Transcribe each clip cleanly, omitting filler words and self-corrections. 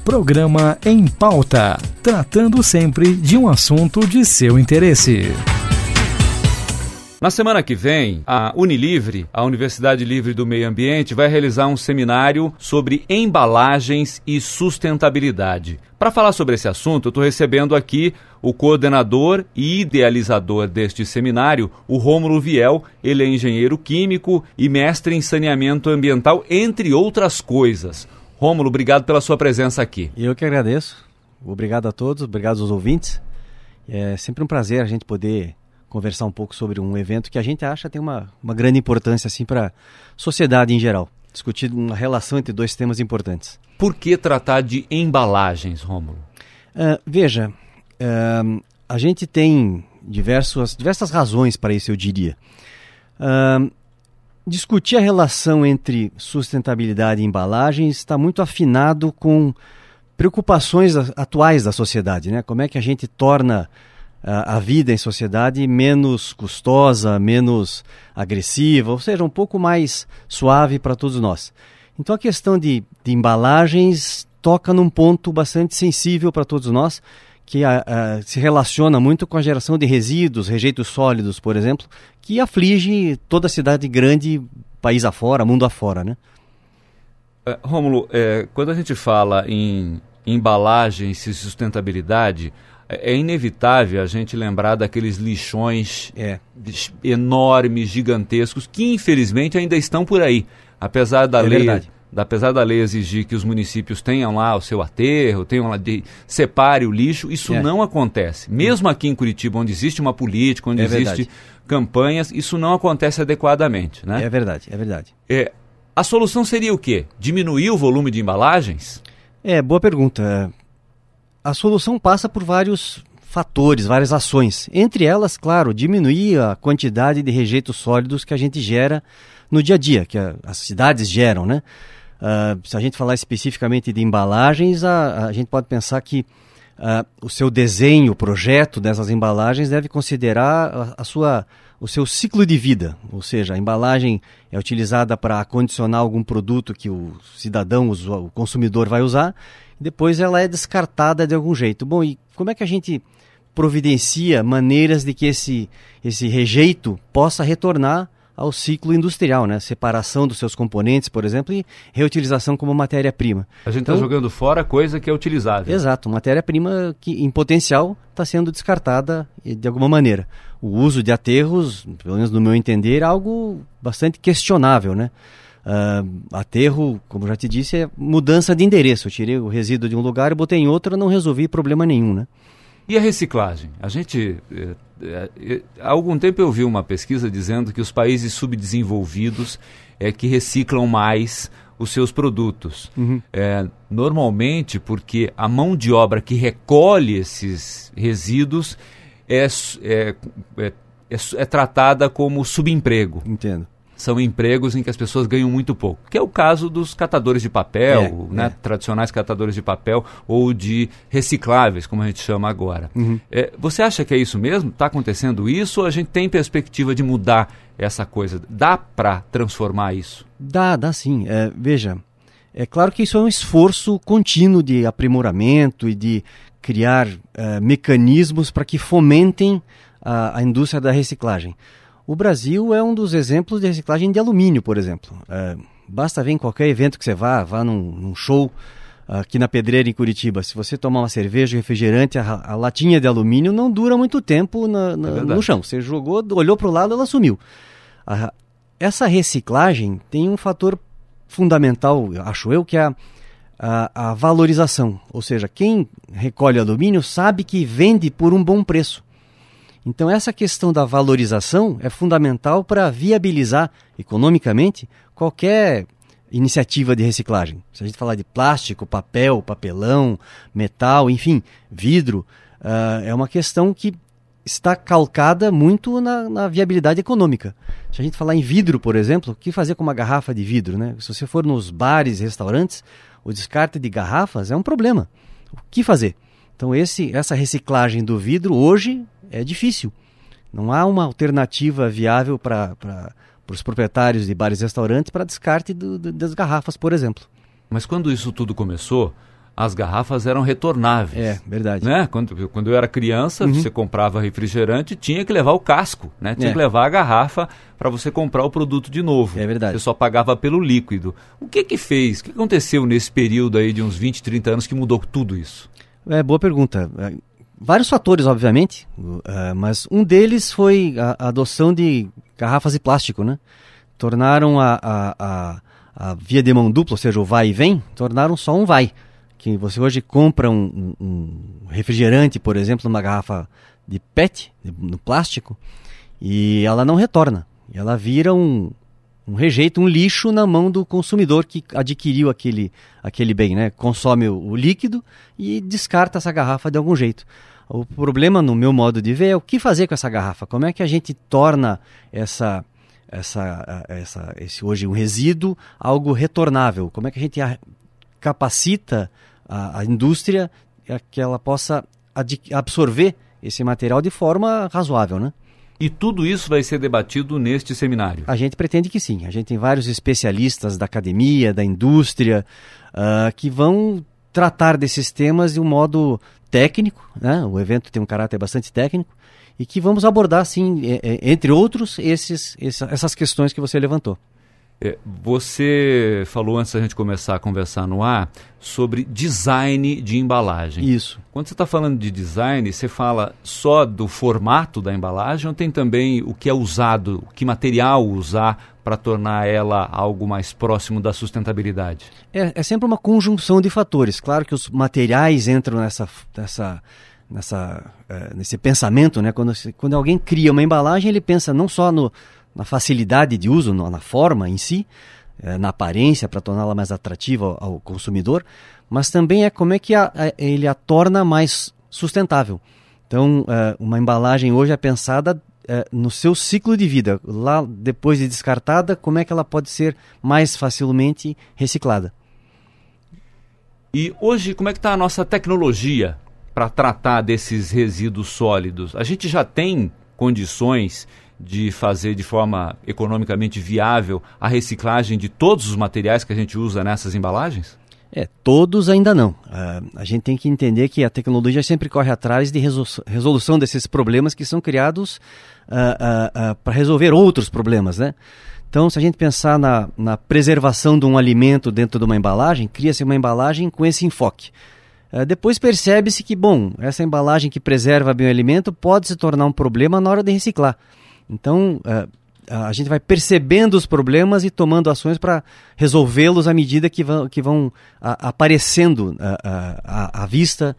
Programa Em Pauta, tratando sempre de um assunto de seu interesse. Na semana que vem, a Unilivre, a Universidade Livre do Meio Ambiente, vai realizar um seminário sobre embalagens e sustentabilidade. Para falar sobre esse assunto, eu estou recebendo aqui o coordenador e idealizador deste seminário, o Rômulo Viel. Ele é engenheiro químico e mestre em saneamento ambiental, entre outras coisas. Rômulo, obrigado pela sua presença aqui. Eu que agradeço. Obrigado a todos, obrigado aos ouvintes. É sempre um prazer a gente poder conversar um pouco sobre um evento que a gente acha tem uma grande importância assim, para a sociedade em geral. Discutir uma relação entre dois temas importantes. Por que tratar de embalagens, Rômulo? Veja, a gente tem diversas razões para isso, eu diria. Discutir a relação entre sustentabilidade e embalagens está muito afinado com preocupações atuais da sociedade, né? Como é que a gente torna a vida em sociedade menos custosa, menos agressiva, ou seja, um pouco mais suave para todos nós. Então a questão de embalagens toca num ponto bastante sensível para todos nós, que se relaciona muito com a geração de resíduos, rejeitos sólidos, por exemplo, que aflige toda a cidade grande, país afora, mundo afora, né? Rômulo, quando a gente fala em embalagens e sustentabilidade, é inevitável a gente lembrar daqueles lixões enormes, gigantescos, que infelizmente ainda estão por aí. Apesar da lei exigir que os municípios tenham lá o seu aterro, tenham lá separe o lixo, isso não acontece. Mesmo aqui em Curitiba, onde existe uma política, onde existe campanhas, isso não acontece adequadamente, né? É verdade. A solução seria o quê? Diminuir o volume de embalagens? Boa pergunta. A solução passa por vários fatores, várias ações. Entre elas, claro, diminuir a quantidade de rejeitos sólidos que a gente gera no dia a dia, que as cidades geram, né? Se a gente falar especificamente de embalagens, a gente pode pensar que o seu desenho, o projeto dessas embalagens deve considerar o seu ciclo de vida. Ou seja, a embalagem é utilizada para acondicionar algum produto que o cidadão, o consumidor vai usar, e depois ela é descartada de algum jeito. Bom, e como é que a gente providencia maneiras de que esse rejeito possa retornar ao ciclo industrial, né? Separação dos seus componentes, por exemplo, e reutilização como matéria-prima. A gente está jogando fora coisa que é utilizável. Exato, matéria-prima que em potencial está sendo descartada de alguma maneira. O uso de aterros, pelo menos no meu entender, é algo bastante questionável, né? Aterro, como já te disse, é mudança de endereço. Eu tirei o resíduo de um lugar e botei em outro, não resolvi problema nenhum, né? E a reciclagem? A gente, há algum tempo eu vi uma pesquisa dizendo que os países subdesenvolvidos que reciclam mais os seus produtos. Uhum. Normalmente porque a mão de obra que recolhe esses resíduos é tratada como subemprego. Entendo. São empregos em que as pessoas ganham muito pouco, que é o caso dos catadores de papel, tradicionais catadores de papel ou de recicláveis, como a gente chama agora. Uhum. Você acha que é isso mesmo? Está acontecendo isso ou a gente tem perspectiva de mudar essa coisa? Dá para transformar isso? Dá sim. Veja, é claro que isso é um esforço contínuo de aprimoramento e de criar mecanismos para que fomentem a indústria da reciclagem. O Brasil é um dos exemplos de reciclagem de alumínio, por exemplo. Basta ver em qualquer evento que você vá num show aqui na Pedreira, em Curitiba. Se você tomar uma cerveja, refrigerante, a latinha de alumínio não dura muito tempo no chão. Você jogou, olhou para o lado, ela sumiu. Essa reciclagem tem um fator fundamental, acho eu, que é a valorização. Ou seja, quem recolhe alumínio sabe que vende por um bom preço. Então essa questão da valorização é fundamental para viabilizar economicamente qualquer iniciativa de reciclagem. Se a gente falar de plástico, papel, papelão, metal, enfim, vidro, é uma questão que está calcada muito na viabilidade econômica. Se a gente falar em vidro, por exemplo, o que fazer com uma garrafa de vidro, né? Se você for nos bares e restaurantes, o descarte de garrafas é um problema. O que fazer? Então essa reciclagem do vidro hoje é difícil. Não há uma alternativa viável para os proprietários de bares e restaurantes para descarte das garrafas, por exemplo. Mas quando isso tudo começou, as garrafas eram retornáveis. É, verdade. Né? Quando eu era criança, você comprava refrigerante, tinha que levar o casco, né? Tinha que levar a garrafa para você comprar o produto de novo. É verdade. Você só pagava pelo líquido. O que fez? O que aconteceu nesse período aí de uns 20, 30 anos que mudou tudo isso? Boa pergunta. Vários fatores, obviamente, mas um deles foi a adoção de garrafas de plástico, né? Tornaram a via de mão dupla, ou seja, o vai e vem, tornaram só um vai. Que você hoje compra um refrigerante, por exemplo, numa garrafa de PET, no plástico, e ela não retorna. Ela vira um rejeito, um lixo na mão do consumidor que adquiriu aquele bem, né? Consome o líquido e descarta essa garrafa de algum jeito. O problema, no meu modo de ver, é o que fazer com essa garrafa. Como é que a gente torna esse hoje um resíduo algo retornável? Como é que a gente capacita a indústria que ela possa absorver esse material de forma razoável, né? E tudo isso vai ser debatido neste seminário? A gente pretende que sim. A gente tem vários especialistas da academia, da indústria, que vão tratar desses temas de um modo técnico, né? O evento tem um caráter bastante técnico, e que vamos abordar, sim, entre outros, essas questões que você levantou. Você falou, antes da gente começar a conversar no ar, sobre design de embalagem. Isso. Quando você está falando de design, você fala só do formato da embalagem ou tem também o que é usado, que material usar para tornar ela algo mais próximo da sustentabilidade? É sempre uma conjunção de fatores. Claro que os materiais entram nesse pensamento, né? Quando alguém cria uma embalagem, ele pensa não só na facilidade de uso, na forma em si, na aparência, para torná-la mais atrativa ao consumidor, mas também como é que ele a torna mais sustentável. Então, uma embalagem hoje é pensada no seu ciclo de vida. Lá, depois de descartada, como é que ela pode ser mais facilmente reciclada. E hoje, como é que está a nossa tecnologia para tratar desses resíduos sólidos? A gente já tem condições de fazer de forma economicamente viável a reciclagem de todos os materiais que a gente usa nessas embalagens? Todos ainda não. A gente tem que entender que a tecnologia sempre corre atrás de resolução desses problemas que são criados para resolver outros problemas, né? Então, se a gente pensar na preservação de um alimento dentro de uma embalagem, cria-se uma embalagem com esse enfoque. Depois percebe-se que, essa embalagem que preserva bem o alimento pode se tornar um problema na hora de reciclar. Então, a gente vai percebendo os problemas e tomando ações para resolvê-los à medida que vão aparecendo à vista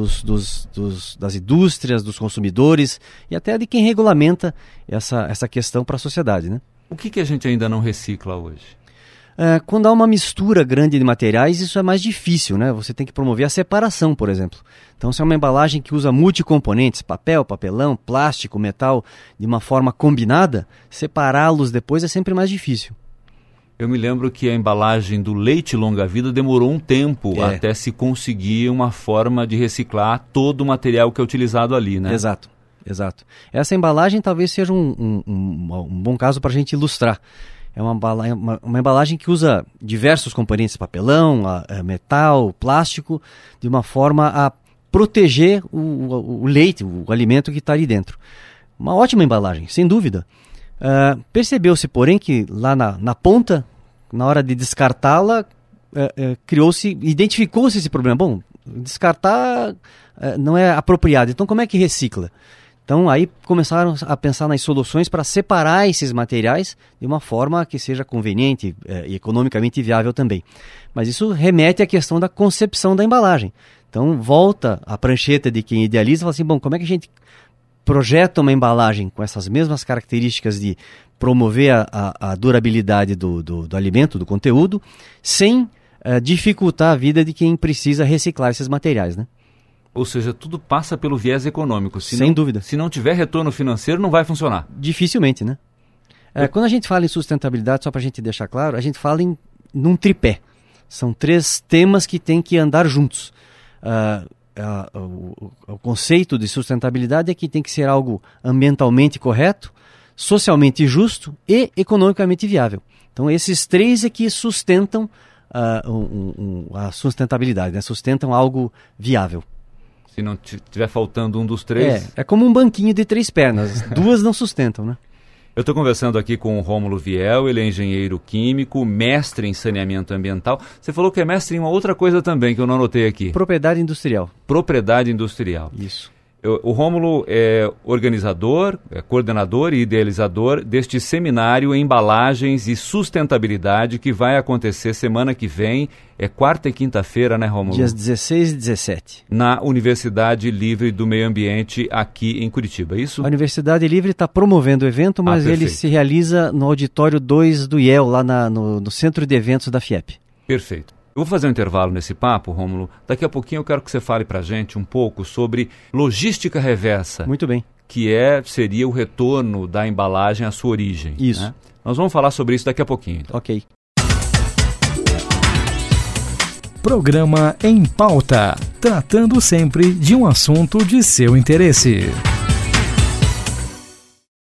das indústrias, dos consumidores e até de quem regulamenta essa questão para a sociedade, né? O que a gente ainda não recicla hoje? Quando há uma mistura grande de materiais, isso é mais difícil, né? Você tem que promover a separação, por exemplo. Então, se é uma embalagem que usa multicomponentes, papel, papelão, plástico, metal, de uma forma combinada, separá-los depois é sempre mais difícil. Eu me lembro que a embalagem do leite longa-vida demorou um tempo até se conseguir uma forma de reciclar todo o material que é utilizado ali, né? Exato. Essa embalagem talvez seja um bom caso para a gente ilustrar. É uma embalagem que usa diversos componentes, papelão, metal, plástico, de uma forma a proteger o leite, o alimento que está ali dentro. Uma ótima embalagem, sem dúvida. Percebeu-se, porém, que lá na ponta, na hora de descartá-la, identificou-se esse problema. Descartar não é apropriado, então como é que recicla? Então, aí começaram a pensar nas soluções para separar esses materiais de uma forma que seja conveniente e economicamente viável também. Mas isso remete à questão da concepção da embalagem. Então, volta a prancheta de quem idealiza e fala assim, como é que a gente projeta uma embalagem com essas mesmas características de promover a durabilidade do alimento, do conteúdo, sem dificultar a vida de quem precisa reciclar esses materiais, né? Ou seja, tudo passa pelo viés econômico. Sem dúvida. Se não tiver retorno financeiro, não vai funcionar. Dificilmente, né? Quando a gente fala em sustentabilidade, só para a gente deixar claro, a gente fala num tripé. São 3 temas que têm que andar juntos. O conceito de sustentabilidade é que tem que ser algo ambientalmente correto, socialmente justo e economicamente viável. Então, esses 3 é que sustentam a sustentabilidade, né? Sustentam algo viável. Se não estiver faltando um dos três... É como um banquinho de 3 pernas, 2 não sustentam, né? Eu estou conversando aqui com o Rômulo Viel, ele é engenheiro químico, mestre em saneamento ambiental. Você falou que é mestre em uma outra coisa também, que eu não anotei aqui. Propriedade industrial. Propriedade industrial. Isso. O Rômulo é organizador, coordenador e idealizador deste seminário Embalagens e Sustentabilidade que vai acontecer semana que vem, quarta e quinta-feira, né, Rômulo? Dias 16 e 17. Na Universidade Livre do Meio Ambiente aqui em Curitiba, é isso? A Universidade Livre está promovendo o evento, mas ele se realiza no auditório 2 do IEL, lá no Centro de Eventos da FIEP. Perfeito. Eu vou fazer um intervalo nesse papo, Rômulo. Daqui a pouquinho eu quero que você fale para a gente um pouco sobre logística reversa. Muito bem. Que seria o retorno da embalagem à sua origem. Isso. Né? Nós vamos falar sobre isso daqui a pouquinho. Então. Ok. Programa Em Pauta, tratando sempre de um assunto de seu interesse.